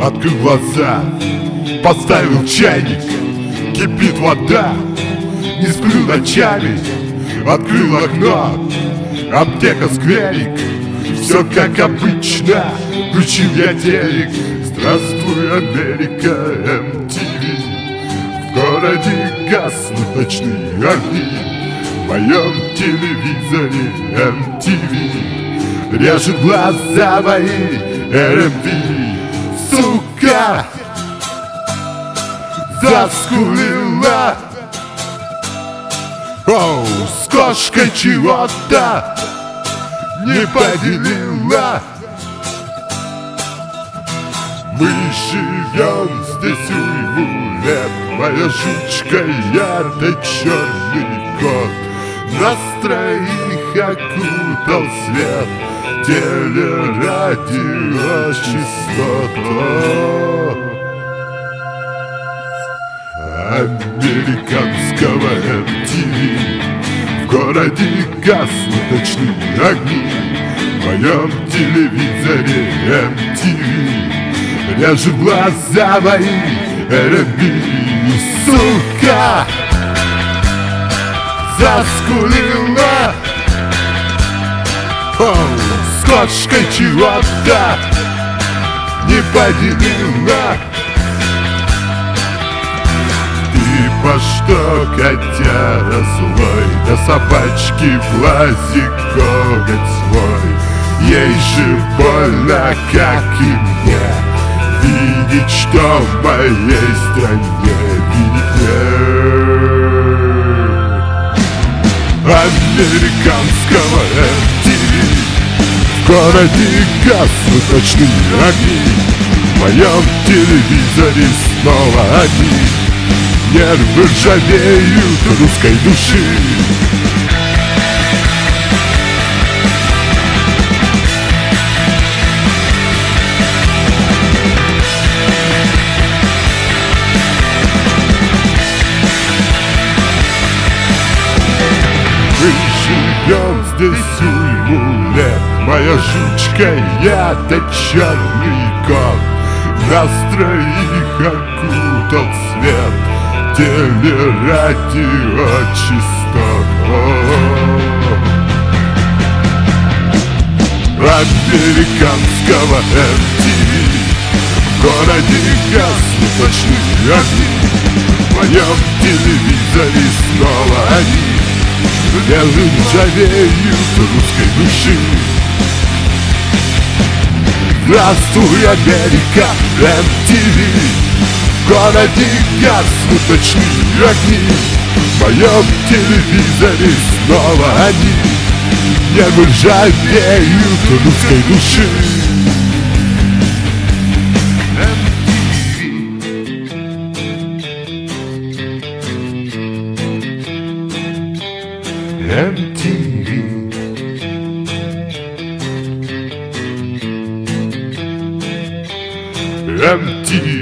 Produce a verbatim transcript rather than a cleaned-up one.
Открыл глаза, поставил чайник, кипит вода. Не сплю ночами, открыл окно, аптека, скверик, все как обычно. Включил я телек, здравствуй, Америка, эм ти ви. В городе гаснут ночные огни, в моем телевизоре эм ти ви. Режет глаза мои эр эм ви. Сука заскулила, оу, с кошкой чего-то не поделила. Мы живем здесь уйму лет, моя жучка, я-то черный кот. Нас троих окутал свет телерадиочастота. Американского эм ти ви. В городе гаснут ночные огни, в моем телевизоре эм ти ви. Режет глаза мои эр эм ви. Сука заскулила, оу, с кошкой чего-то не поделила. Ты по что, котяра злой, да собачки в глазе коготь свой. Ей же больно, как и мне, видеть, что в моей стране виднее. Американского эм ти ви. В городе гаснут ночные огни, в моем телевизоре снова они. Нервы ржавеют русской души. Мы живем здесь уйму лет, моя жучка, я-то черный кот. Нас троих окутал свет телерадиочастота. Американского эм ти ви. В городе гаснут ночные огни, в моем телевизоре снова они. Нервы ржавеют русской души. Здравствуй, Америка, эм ти ви. В городе гаснут ночные огни, в моем телевизоре снова они. Нервы ржавеют русской души. эм ти ви. эм ти ви.